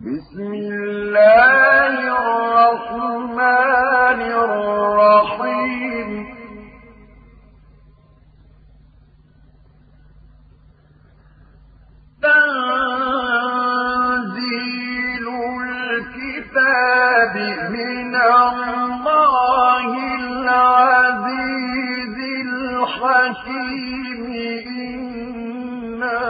بسم الله الرحمن الرحيم تنزيل الكتاب من الله العزيز الحكيم إنا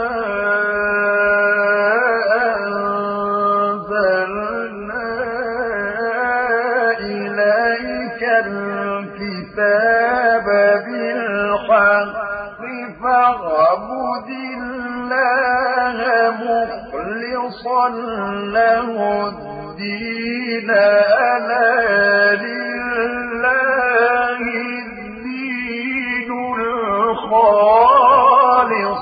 أنزلنا إليك الكتاب بالحق فاعبد الله مخلصا له الدين ألا لله الدين الخالص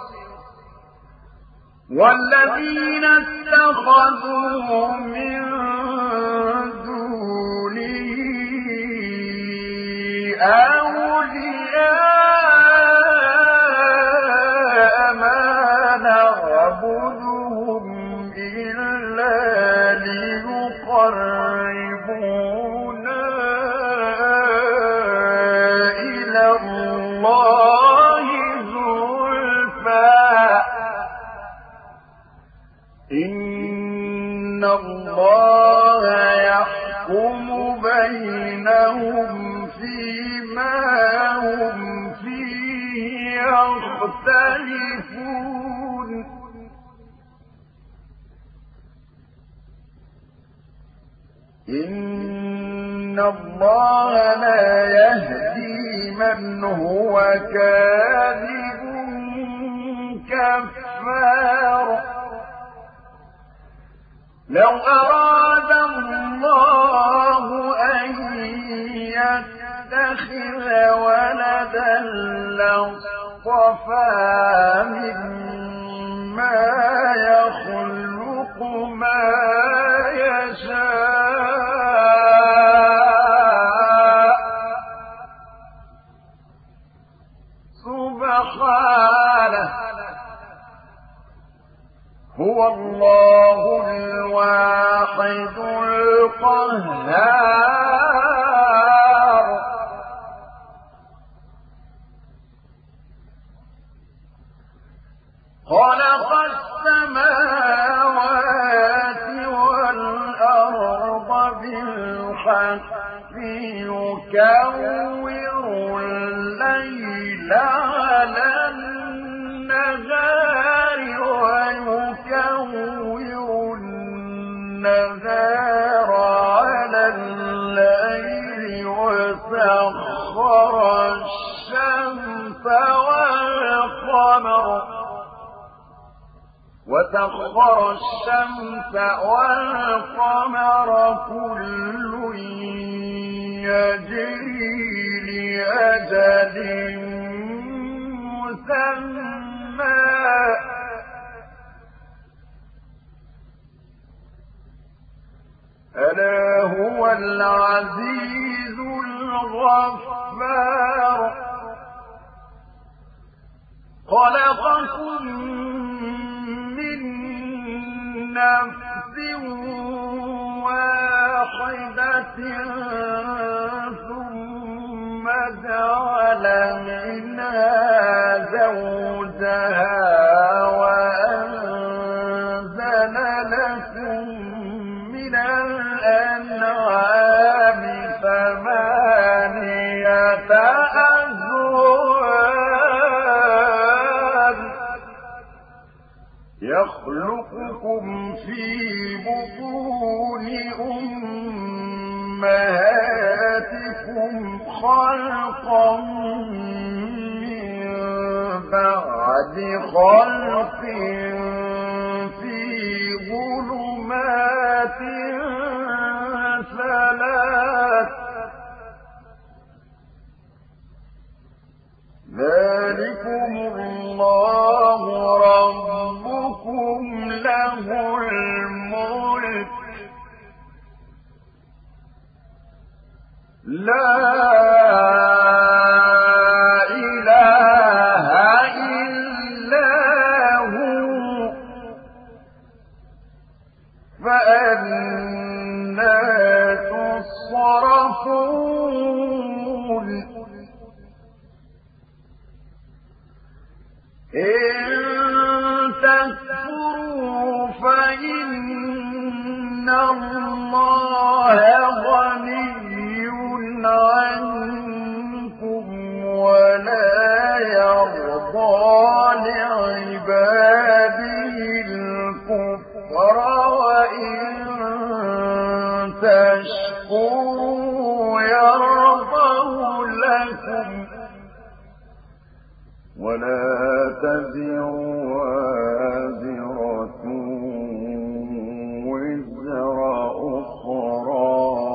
والذين اتخذوا من دونه أولياء ما نعبدهم إلا ليقربونا إلى الله زلفى إن الله يحكم بينهم فيما هم فيه يختلفون إن الله لا يهدي من هو كاذب كفار لو أراد الله أن يتخذ ولدا لاصطفى مما يخلق ما يشاء سبحانه هو الله الواحد القهار خلق السماوات والأرض بالحق يكور الليل على النهار ويكور النهار على الليل وسخر الشمس والقمر كل يجري لأجل مسمى ألا هو العزيز الغفار خلقكم من نفس واحدة ثم جعل منها زوجها وأنزل لكم من الأنعام ثمانية أزواج يخلقكم في بطون أمهاتكم خلقا من بعد خلق في ظلمات ثلاث ذلكم الله ربكم له الملك لا إله إلا هو فأنى تصرفون إن تكفروا فإن الله غني عنكم ولا يرضى لعباده الكفر وإن تشكروا يرضه لكم ولا تزر وازرة وزر أخرى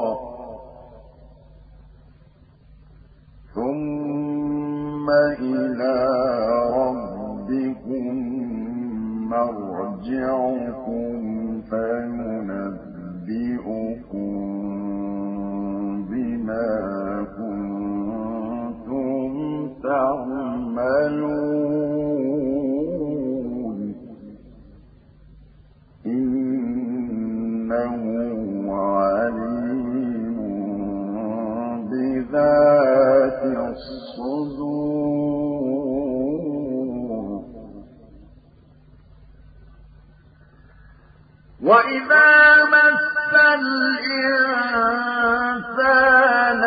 ثم إلى ربكم مرجعكم فينبئكم بما كنتم تعملون إنه عليم بذات الصدور وإذا مس الإنسان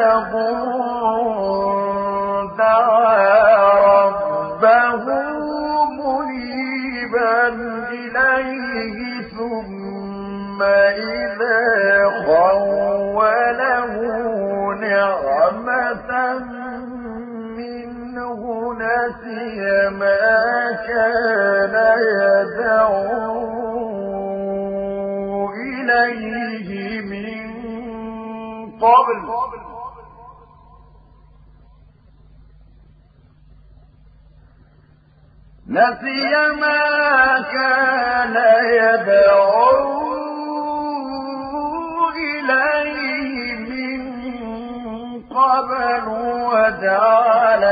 ضر دعا ربه منيبا إليه ثم إذا خوله نعمة منه نسي ما كان يدعو إليه من قبل نسي ما كان يدعو إليه من قبل وجعل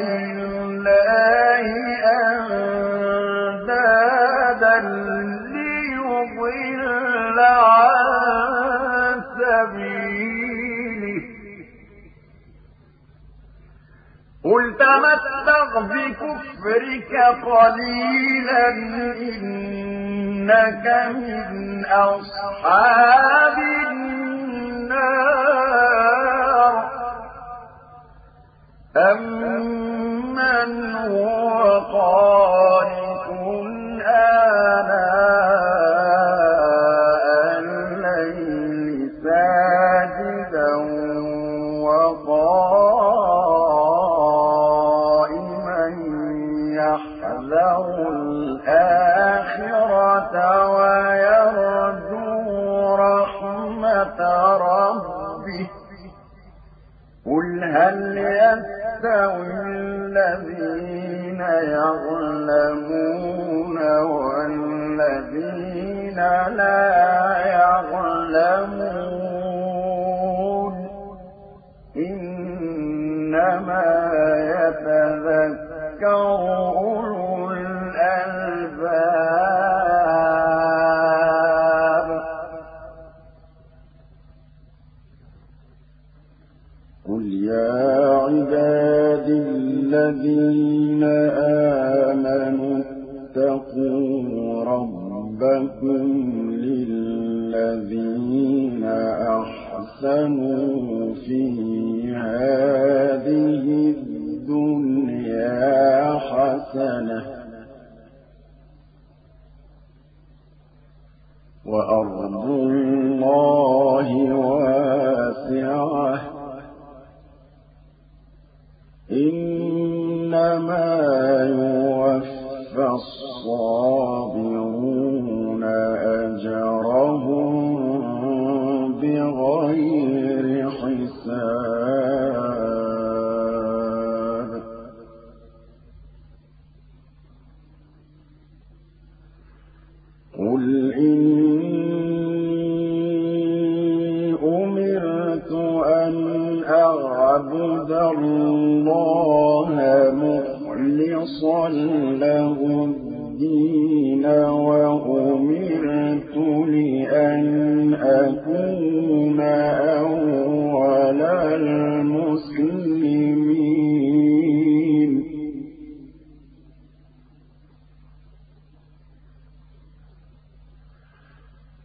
لله أندادا ليضل عن سبيله قل تمتع بكفرك قليلا إنك من أصحاب النار أمن هو قانت آناء الليل ساجدا وقائما يحذر الآخرة ويرجو رحمة ربه قل هل يستوي الذين يعلمون والذين لا يعلمون إنما يتذكر أولو الألباب قل يا عبادي الذين آمنوا اتقوا ربكم للذين أحسنوا في هذه الدنيا حسنة وأرض الله واسعة إنما يوفى الصابرون أجرهم بغير حساب قل إني أمرت أن أعبد الله مخلصا له الدين وأمرت لأن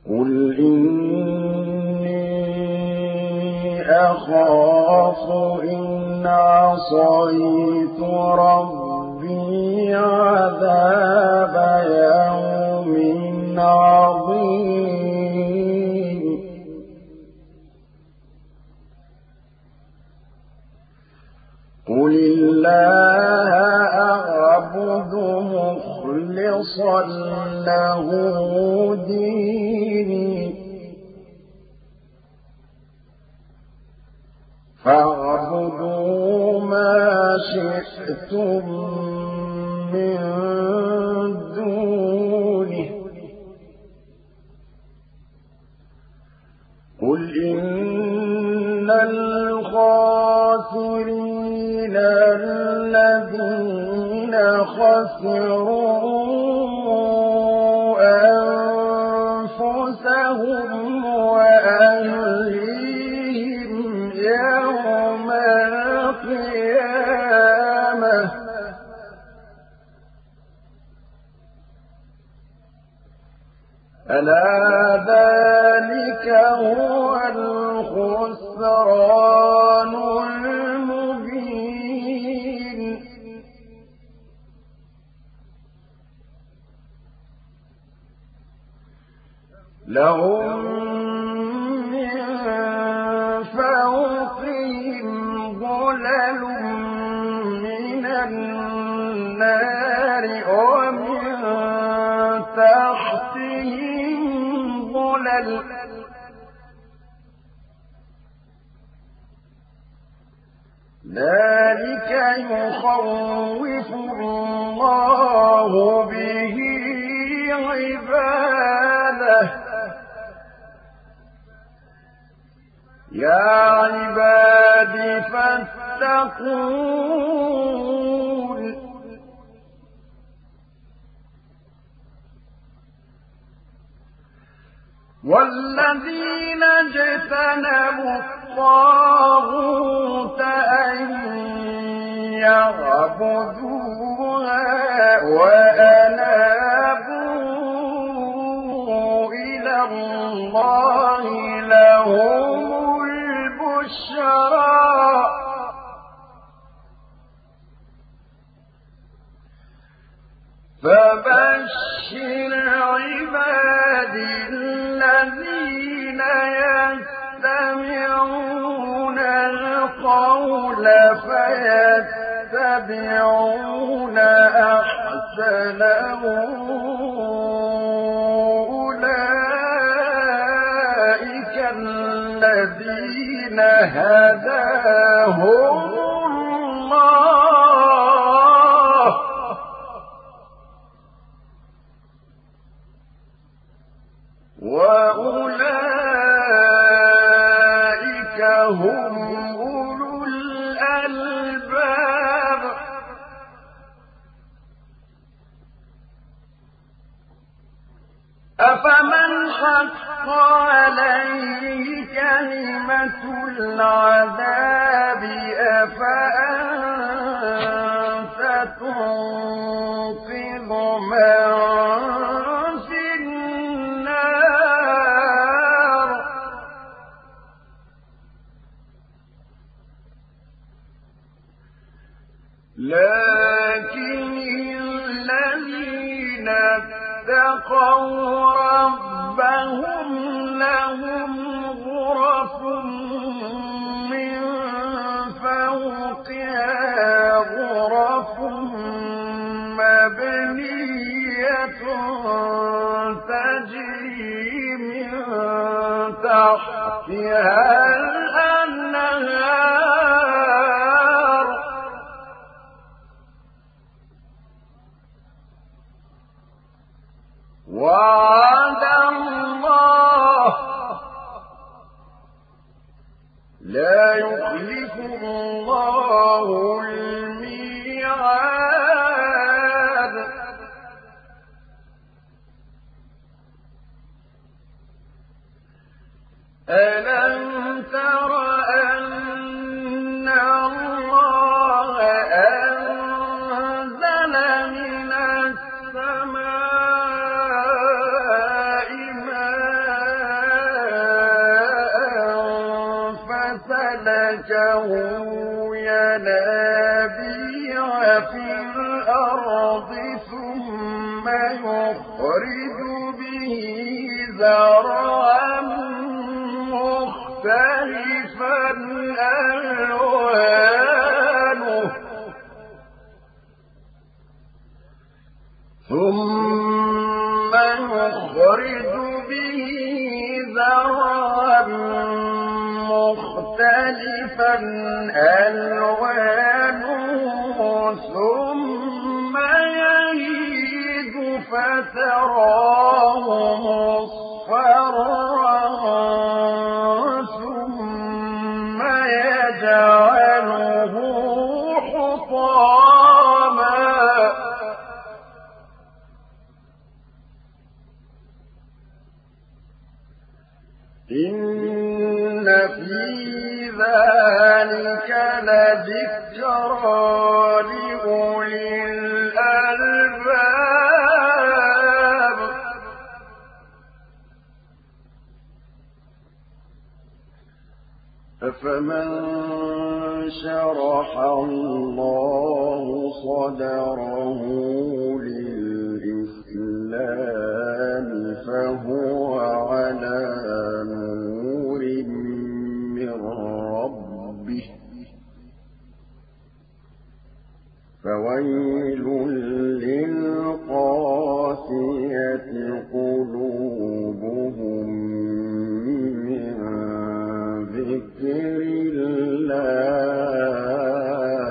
قل إني أخاف إن عصيت ربي عذاب يوم عظيم قل الله أعبد مخلصا له ديني فاعبدوا ما شئتم من دونه قل إن الخاسرين الذين خسروا أنفسهم وأهليهم يوم القيامة ألا ذلك هو الخسران المبين لهم من فوقهم ظلل من النار ومن تحتهم ظلل ذلك يخوف الله به عباده يا عباد فاتقون والذين اجتنبوا الطاغوت أن يعبدوها وأنابوا إلى الله لهم البشرى فبشر عبادي الذين يستمعون القول فيتبعون أحسنه أولئك الذين هداهم الله وأولئك هم أولو الألباب أفمن حق عليه كلمة العذاب أفأنت تنقذ من في النار لكن الذين اتقوا ربهم لهم غرف من فوقها غرف مبنية تجري من تحتها الأنهار وعد الله لا يخلف الله الميعاد ألم تر أن الله أنزل من السماء ماء سلكه ينابيع في الأرض ثم يخرج به زرعا مختلفا ألوانه ثم يخرج به زرعا مختلفا ألوانه ثم يهيج فتراه مصفرا ثم يجعله حطاما إن في ذلك لذكرى لأولي الألباب أفمن شرح الله صدره للإسلام فهو على نور من ربه فويل للقاسية قلوبهم من ذكر الله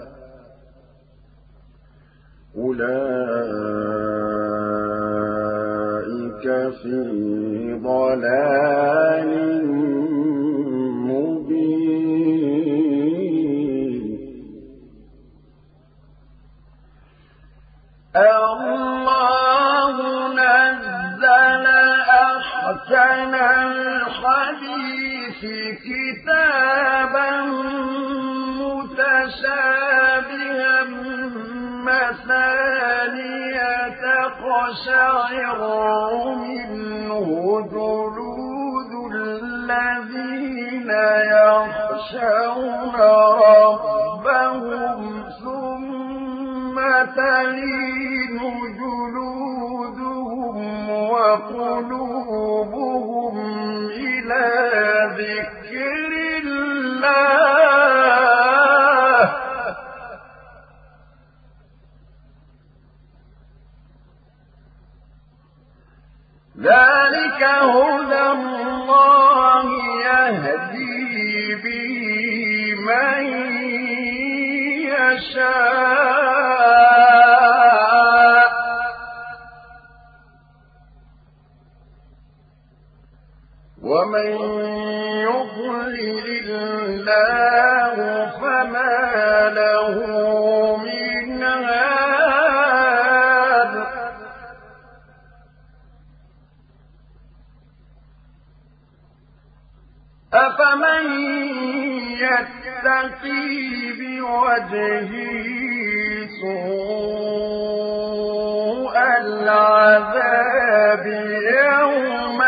أولئك في ضلال مبين الله نزل أحسن الحديث كتابا متشابها مثانية تقشعر منه جلود الذين يخشون ربهم ثم تلين جلودهم وقلوبهم إلى ذكر الله ذلك هدى الله يهدي به من يشاء ومن يضلل الله فما له من هاد أفمن يتقي بوجهه سوء العذاب يوم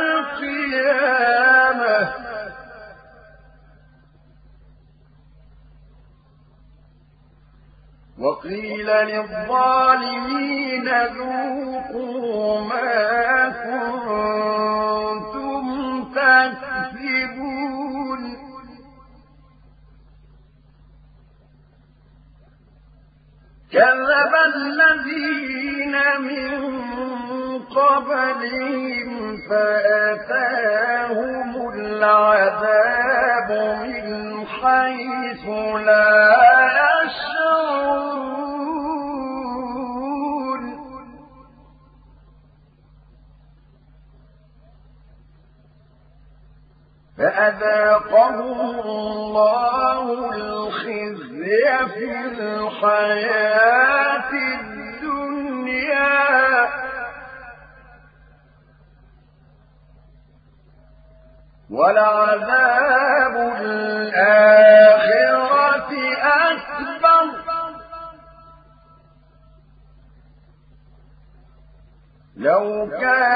القيامة وقيل للظالمين ذوقوا ما كنتم تكسبون كذب الذين من قبلهم فأتاهم العذاب من حيث لا يشعرون فأذاقهم الله الخزي في الحياة الدنيا ولعذاب الآخرة أكبر لو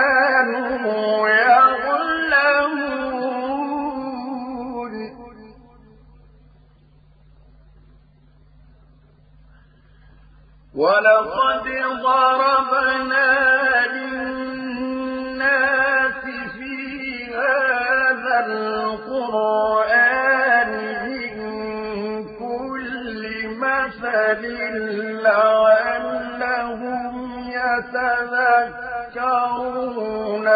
كانوا يعلمون ولقد ضربنا للناس في هذا القرآن من كل مثل لعلهم يتذكرون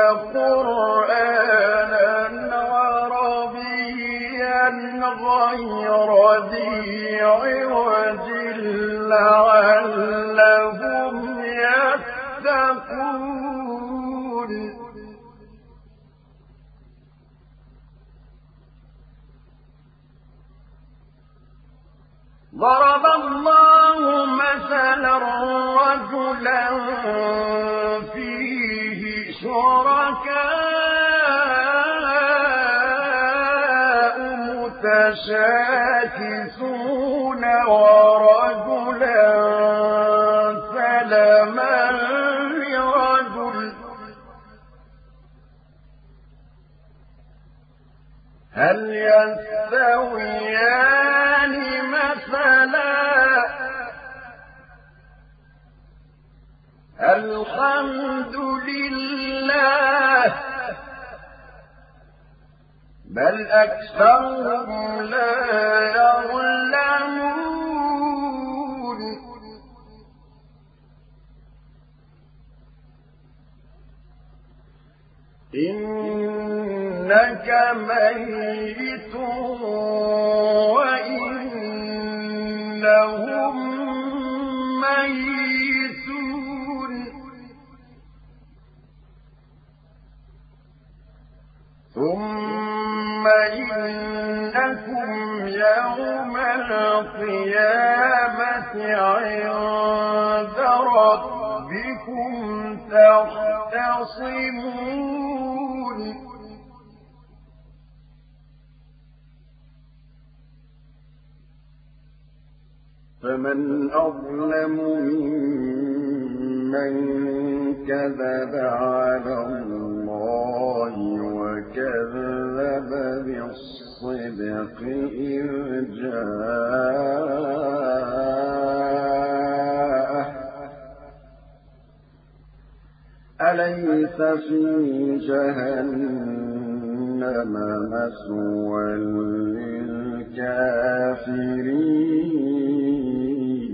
قرآنا عربيا غير ذي عوج لعلهم يتقون ضرب الله مثلا رجلا فيه شركاء متشاكسون ورجلا سلما لرجل هل يستويان مثلا الحمد لله بل أكثرهم لا يعلمون إنك ميت وإنهم ميتون ثم إنكم يوم القيامة عند ربكم تختصمون فمن أظلم ممن كذب على الله وكذب بالصدق إذ جاءه أليس في جهنم مثوى للكافرين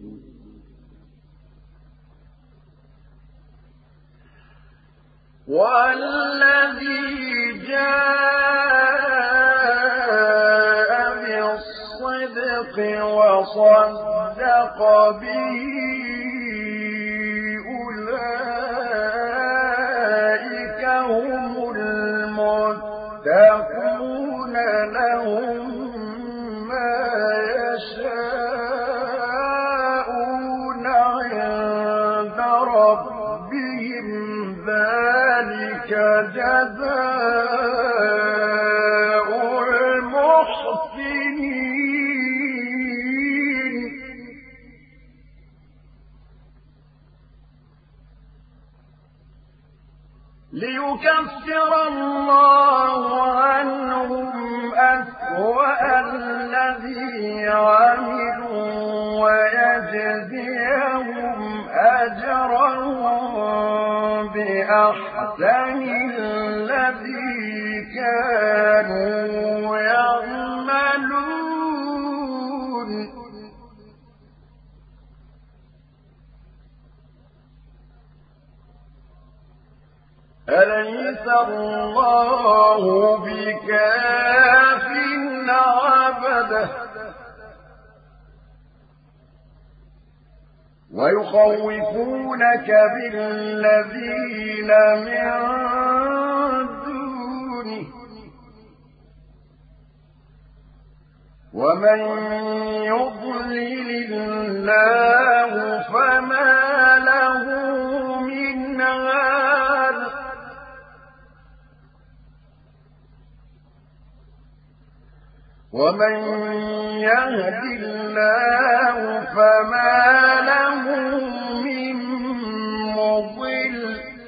والذي جاء بالصدق وصدق به أولئك هم المتقون لهم ما يشاءون عند ربهم ذلك جزاء المحسنين ليكفر الله عنهم أسوأ الذي عملوا ويجزيهم أجرهم بأحسن الذي كانوا يعملون أليس الله بكاف عبده ويخوفونك بالذين من دونه ومن يضلل الله فما له من هاد ومن يهد الله فما له من مضل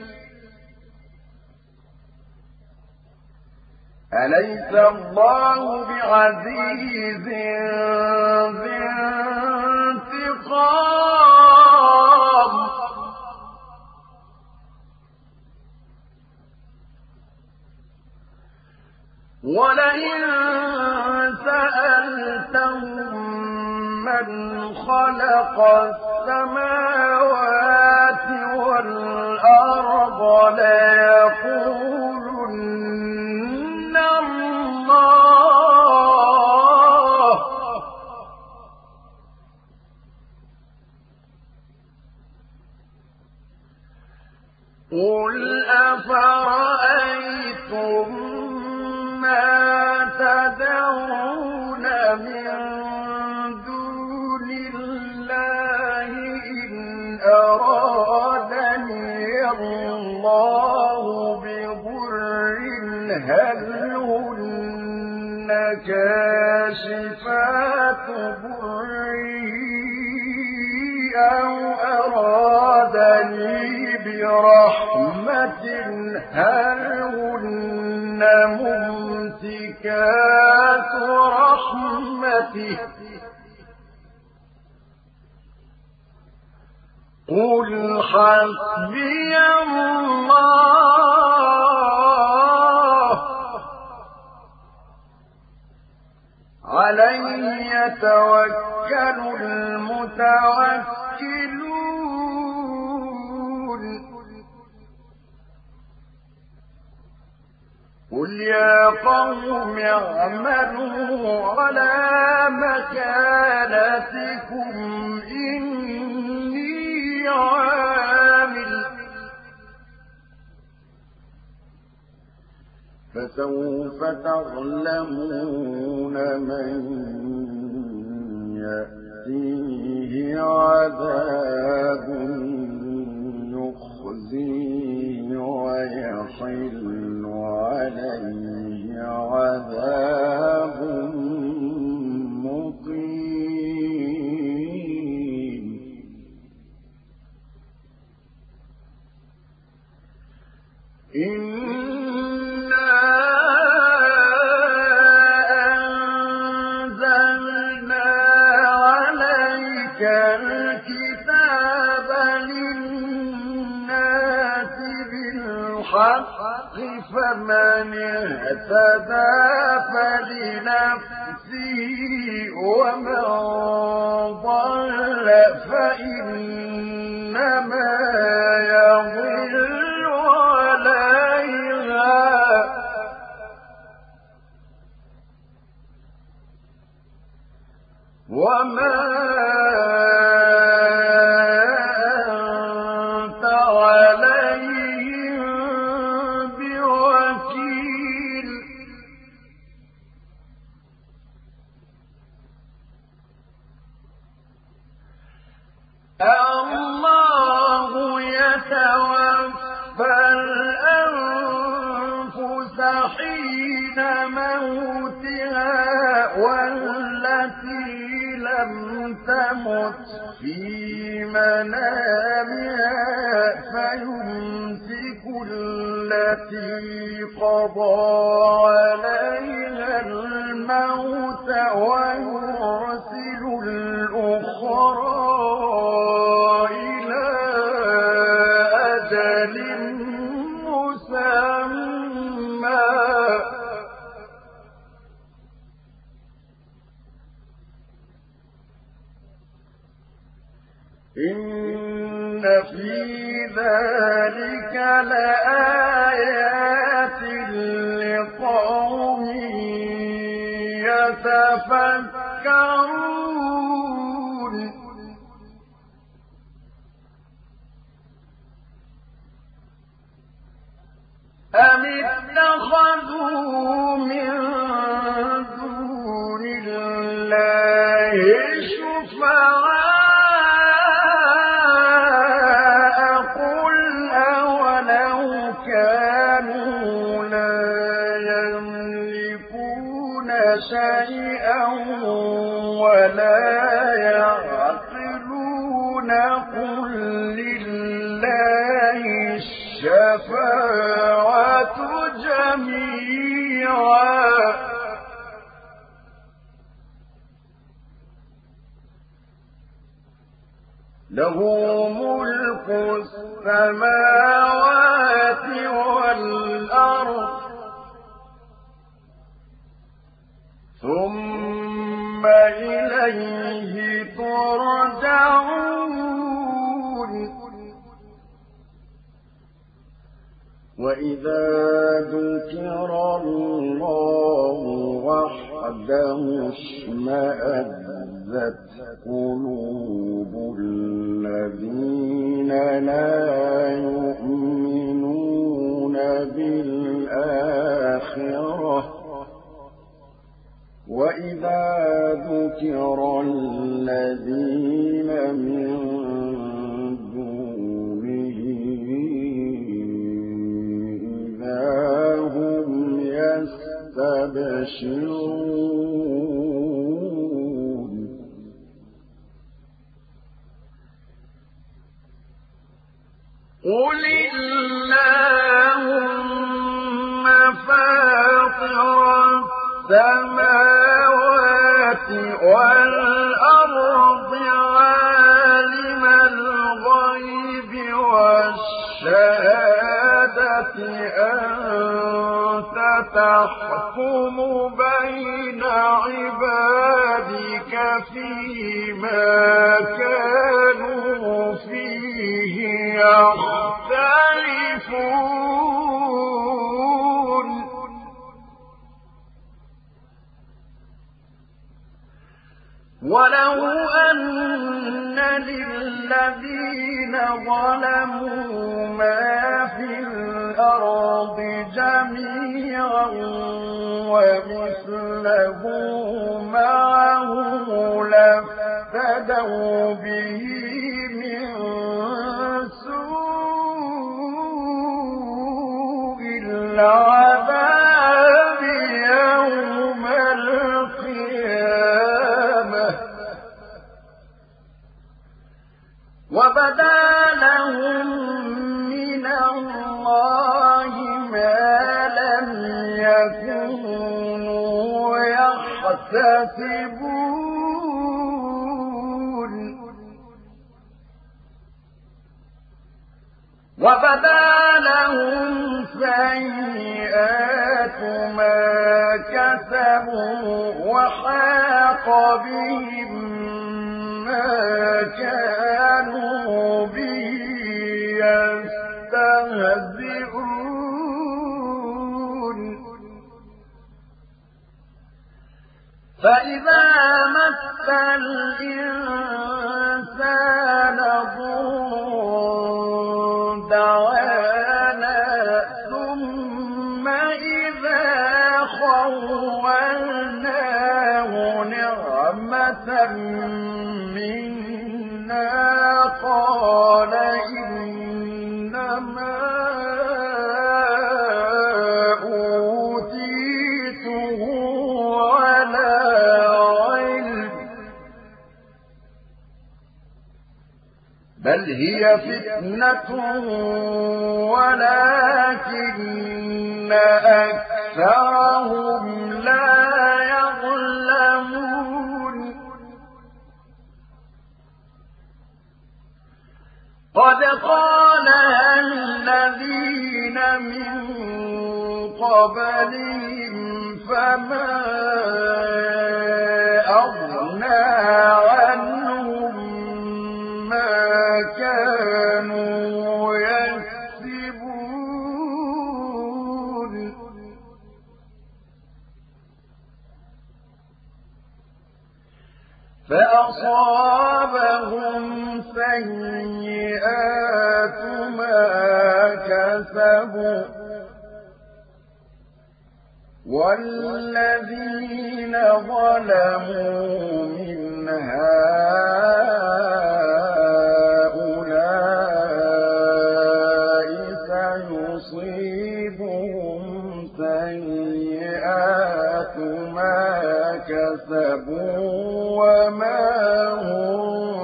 أليس الله بعزيز ذي انتقام ولئن سألتهم من خلق السماوات والأرض ليقولن الله قل أفرأيتم ما تدعون من دون الله إن أرادني الله بضر هل هن كاشفات ضره أو أرادني برحمة هل هن ممسكات رحمته قل حسبي الله عليه يتوكل المتوكلون قل يا قوم اعملوا على مكانتكم إني عامل فسوف تعلمون من يأتيه عذاب يخزيه ويحل عليه عذاب مقيم إنا أنزلنا عليك الكتاب للناس بالحق فمن اهتدى فلنفسه ومن ضل فإنما يضل عليها وما أنت عليهم بوكيل الله يتوفى الأنفس حين موتها والتي لم تمت في منامها فيمسك التي قضى عليها الموت ويرسل الأخرى إلى أجل مسمى إن في ذلك لآيات لقوم يتفكرون أم اتخذوا من دون الله شفعاء قل أولو كانوا لا يملكون شيئا ولا يعقلون قل لله الشفاعة جميعا له ملك السماوات والأرض إليه ترجعون وإذا ذكر الله وحده اشمأزت قلوب الذين لا يؤمنون بالآخرة وإذا ذكر الذين من دونه إذا هم يستبشرون قل اللهم فاطر السماوات والأرض عالم الغيب والشهادة أنت تحكم بين عبادك فيما كانوا فيه يختلفون ولو أن للذين ظلموا ما في الأرض جميعا ومثله معه لافتدوا به من سوء العذاب يوم القيامة وبدا لهم من الله ما لم يكونوا يحتسبون وبدا لهم سيئات ما كسبوا وحاق بهم ما كانوا به يستهزئون فإذا مس الإنسان ضر دعانا ثم إذا خولناه نعمة منا قال إنما أوتيته على علم بل هي فتنة ولكن أكثرهم لا يعلمون قد قالها الذين من قبلهم فما أغنى عنهم ما كانوا يكسبون فأصابهم سيئات ما كسبوا والذين ظلموا من هؤلاء سيصيبهم سيئات ما كسبوا وما هم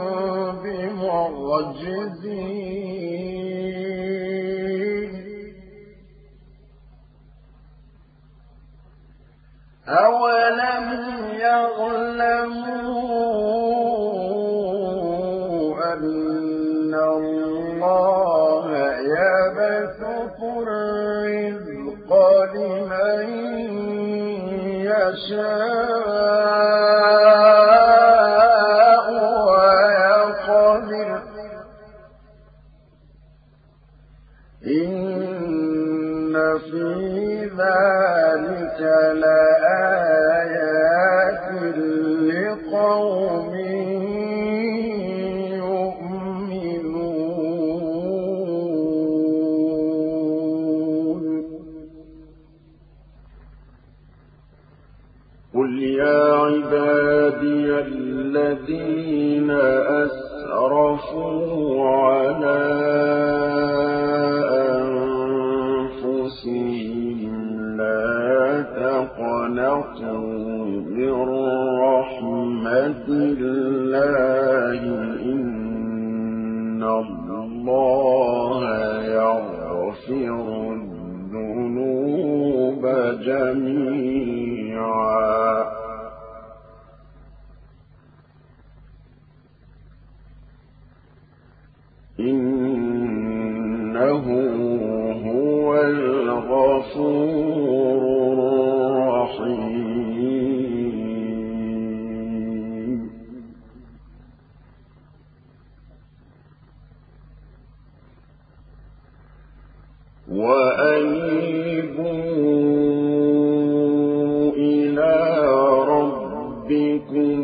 بمعجزين أولم يعلموا أن الله يبسط الرزق لمن يشاء ذلك لآيات لقوم يؤمنون. قل يا عبادي الذين أسرفوا على أنفسهم لا تقنطوا من رحمة الله إن الله يغفر الذنوب جميعا إنه هو الغفور الرحيم. وأنيبوا إلى ربكم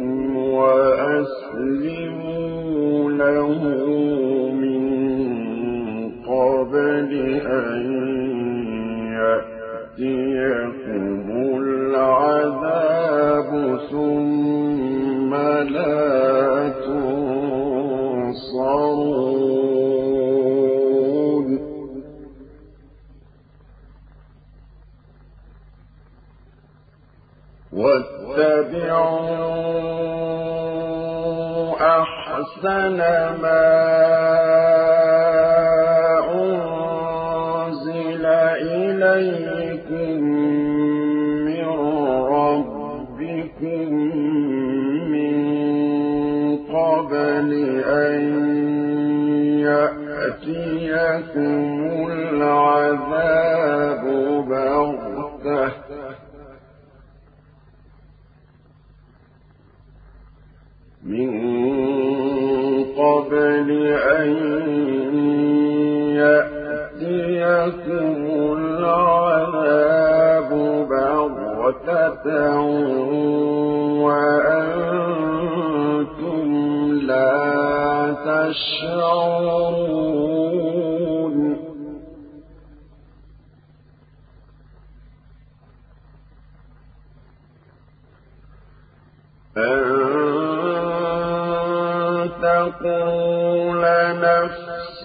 وأسلموا له قبل أن يأتيكم العذاب ثم لا تنصرون. واتبعوا أحسن ما إليكم من ربكم من قبل أن يأتيكم العذاب بغتة من قبل أن يأتيكم العذاب بغتة وأنتم لا تشعرون. أن تقول نفس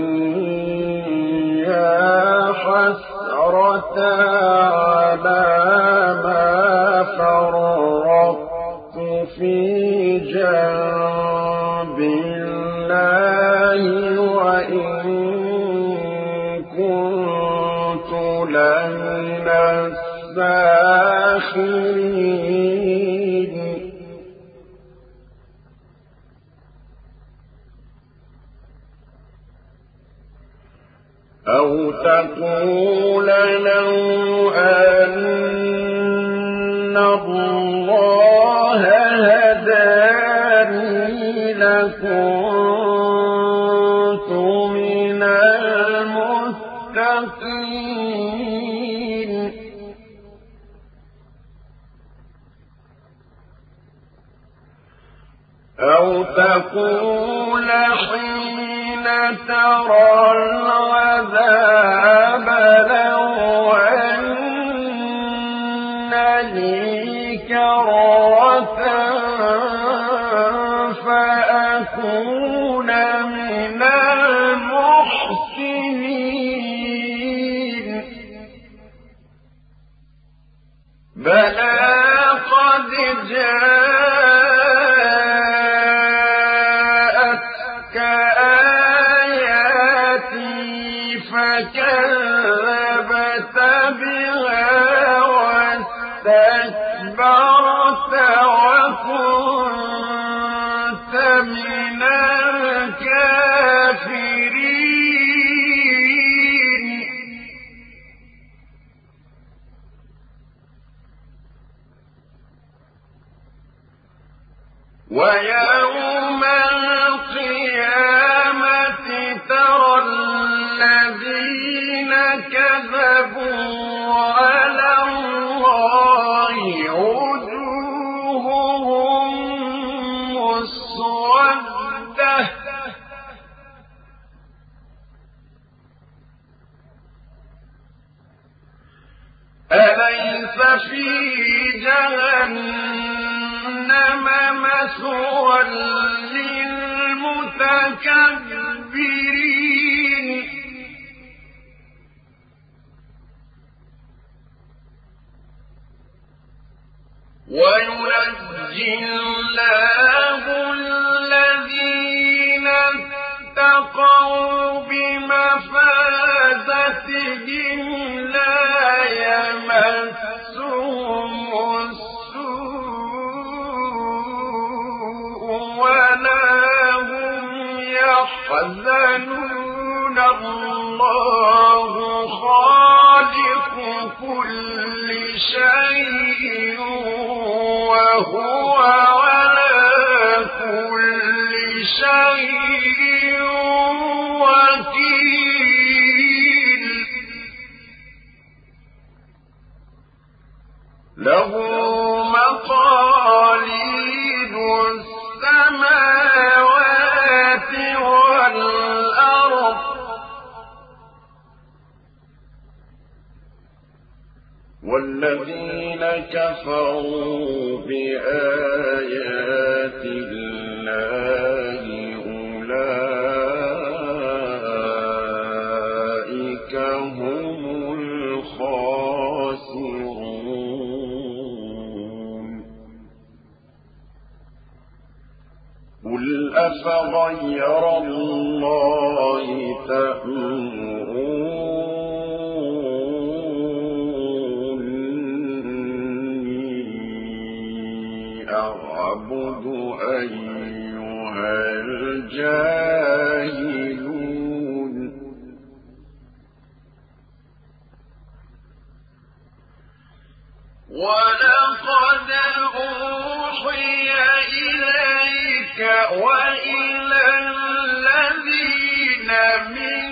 يا حسرة على ما فرطت في جنب الله وإن كنت لمن الساخرين. أو تقول لو أن الله هداني لكنت من المتقين. أو تقول حين ترى العذاب لو أن لي كرة فأكون من المحسنين. بلى قد جاءتك آياتي فكذبت بها واستكبرت وكنت من الكافرين. ويوم القيامة ترى الذين كذبوا أليس في جهنم مثوى للمتكبرين وينجي الله الذين اتقوا بمفازتهم لا يمسهم السوء ولا هم يحزنون الله خالق كل شيء وهو على كل شيء وكيل له مقاليد السماوات والأرض والذين كفروا بآيات الله أولئك هم الخاسرون قل أفغير الله تأمرون أعبد أيها الجاهلون ولقد أوحي إليك وإلى الذين من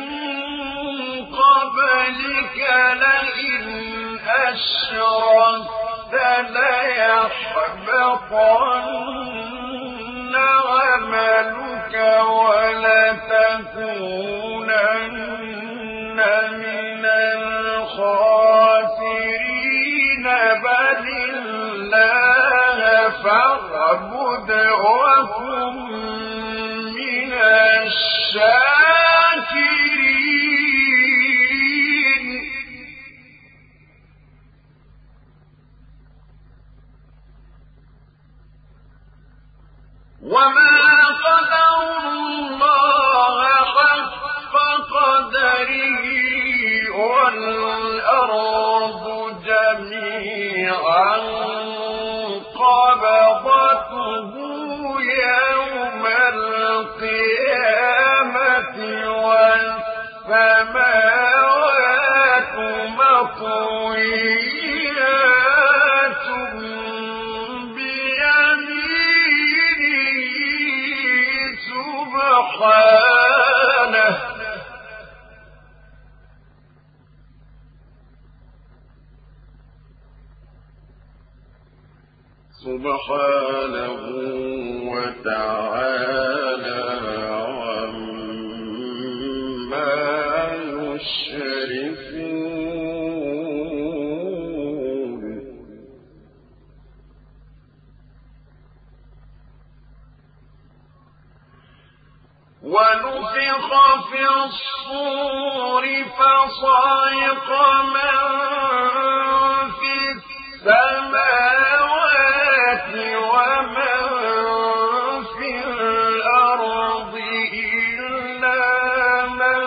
قبلك لئن أشركت ليحبطن عملك ولتكونن من الخاسرين بل الله فاعبد وكن من الشاكرين وما قدروا الله حق قدره والأرض جميعا قبضته يوم القيامة والسماوات مطويات سبحانه وتعالى عما يشركون ونفخ في الصور فصعق من في السماوات ومن في الأرض إلا من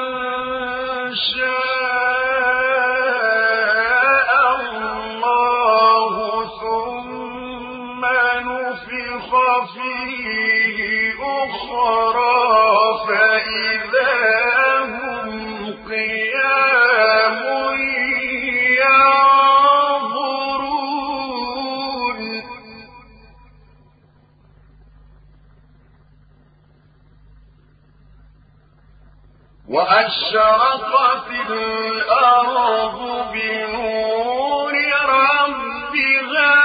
شاء الله ثم نفخ فيه أخرى فإذا هم قيام ينظرون وأشرقت الأرض بنور ربها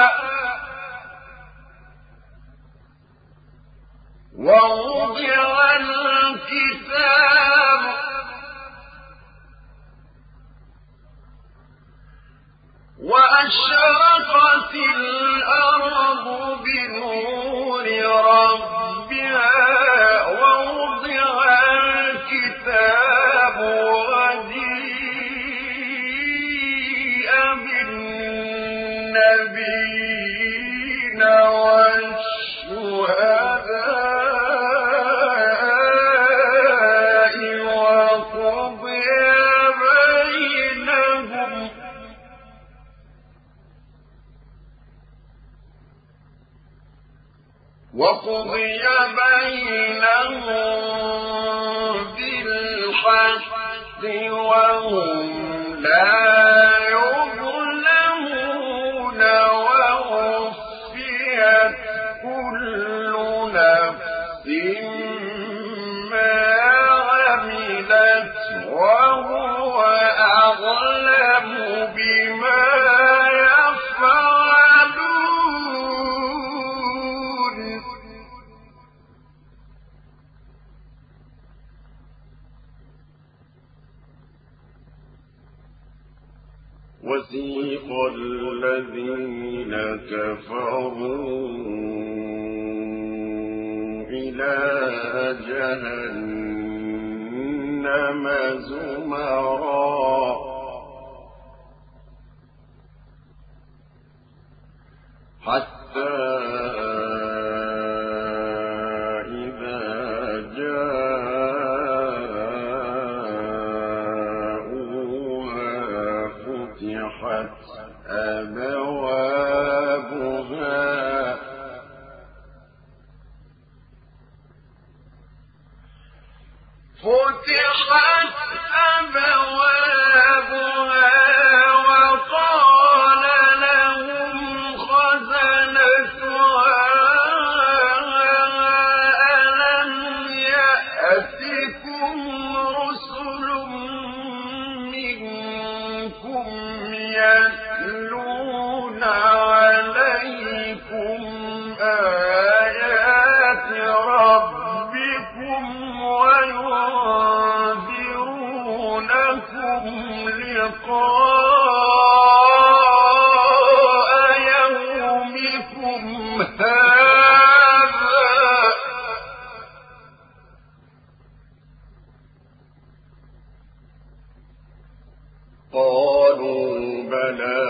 ووضع الكتاب النبيين والشهداء وقضي بينهم بالحق وهم لا يظلمون ووفيت كل نفس ما عملت وهو أعلم بما يفعلون. وسيق الذين كفروا إلى جهنم زمرا حتى إذا جاءوها فتحت أبوابها وقال لهم خزنتها ألم يأتكم رسل منكم يتلون عليكم آيات ربكم وينذرونكم لقاء يومكم هذا قالوا بلى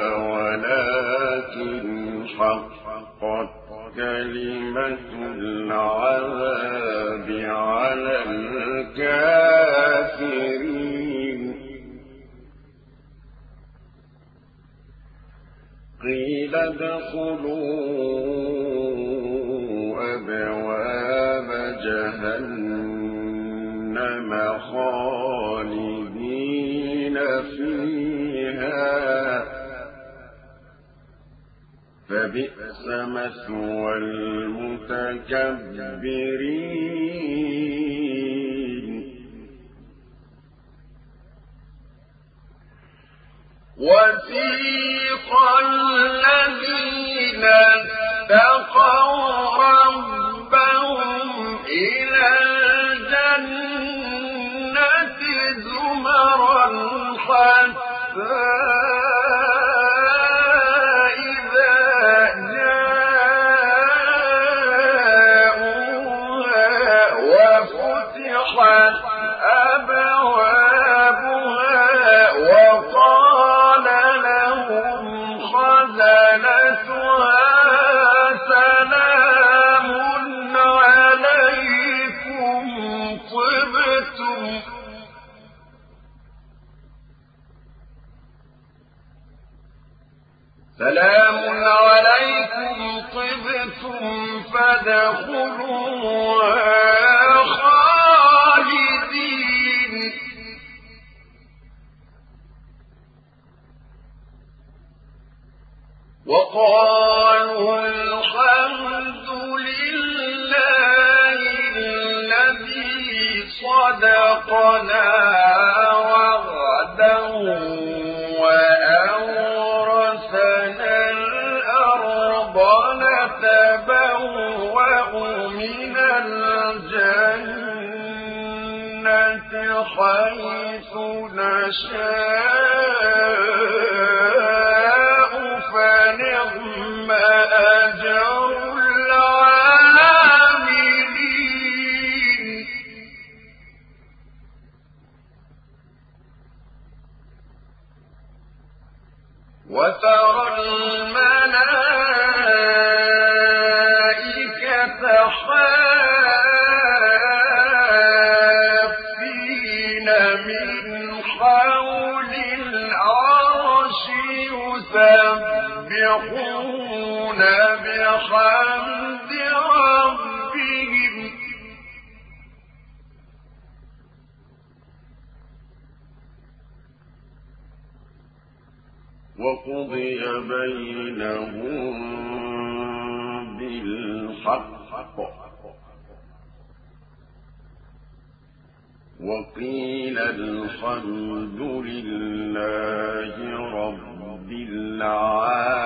ولكن حقت كلمة العذاب على الكافرين. قيل ادخلوا أبواب جهنم خالدين فيها فبئس مثوى المتكبرين. وسيق الذين اتقوا ربهم إلى الجنة زمرا حتى سلام عليكم طبتم فادخلوها خالدين. وقالوا الحمد لله الذي صدقنا وعده وأورثنا الأرض نتبوأ من الجنة حيث نشاء فنعم أجر العاملين. وترى الملائكة حافين من حول العرش يسبحون بحمد ربهم وقضي بينهم بالحق وقيل الحمد لله رب العالمين.